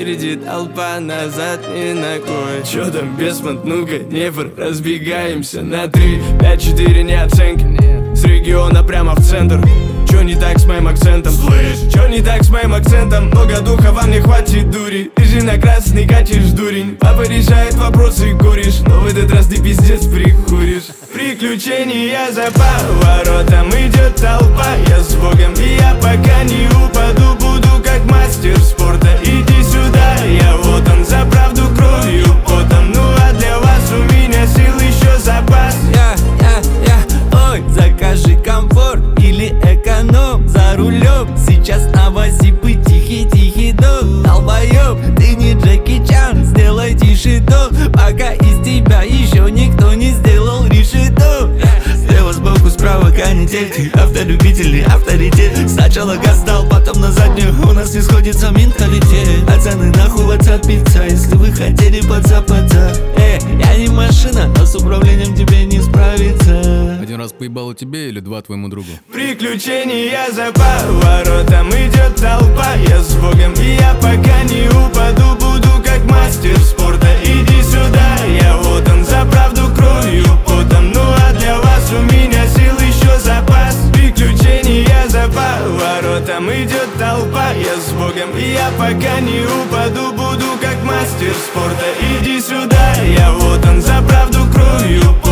Впереди толпа, назад ни ногой. Чё там, Бесмонт, ну-ка, Днепр, разбегаемся на 3, 5, 4, не оценки. С региона прямо в центр. Чё не так с моим акцентом? Слышь, чё не так с моим акцентом? Много духа, вам не хватит дури. Ты же на красный катишь, дурень. Папа решает вопросы, куришь, но в этот раз ты пиздец прикуришь. Приключения за поворотом, идет толпа. Я с Богом, и я пока не упаду, буду как мастер спорта. Иди сюда, я вот он, за правду кровью, потом. Ну а для вас у меня сил еще запас. Ой, закажи комфорт или эконом за рулем. Сейчас новосипы, тихий дом. Долбоёб, ты не Джеки Чан, сделай тише дом. Пока из тебя еще никто не сделал решето. Слева сбоку, справа канитель, ты автолюбитель, авторитет. Сначала газ дал, потом на заднюю. У нас не сходится менталитет. Пацаны, нахуй WhatsApp-пицца, если вы хотели подзапаться. Я не машина, но с управлением тебе не справиться. Один раз поебало тебе или два твоему другу? Приключения за поворотом, идет толпа. Я с Богом, и я пока не упаду, буду как мастер спорта. Иди сюда, я вот он, за правду кровью, потом. Ну а для вас у меня сил еще запас. Приключения за поворотом, идет толпа. Я с Богом, и я пока не упаду, буду как мастер спорта. Иди сюда, я вот он, за правду кровью,